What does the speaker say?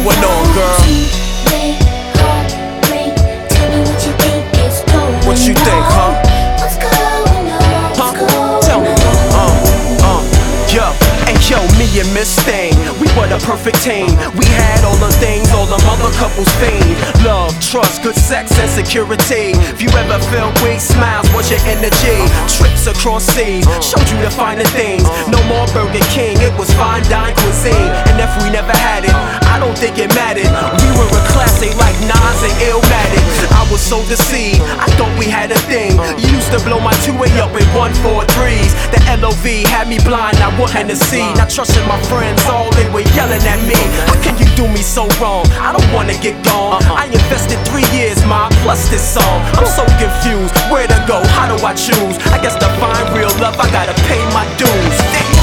going on, girl? What you think, huh? Tell me. Yo, me and Miss Thing, we were the perfect team. We had all the things all the other couples fiend. Love, trust, good sex, and security. If you ever felt weak, smiles was your energy. Trips across seas, showed you the finer things. No more Burger King, it was fine dine cuisine. And if we never had it, I don't think it mattered. We were a classic like Nas and Illmatic. I was so deceived, I thought we had a thing. You used to blow my 2-way up in 1-4-3s. The LOV had me blind, I wanted to see. Not trusting my friends, all they were yelling at me. How can you do me so wrong? I don't wanna get gone. I invested 3 years, ma, plus this song. I'm so confused, where to go, how do I choose? I guess to find real love, I gotta pay my dues.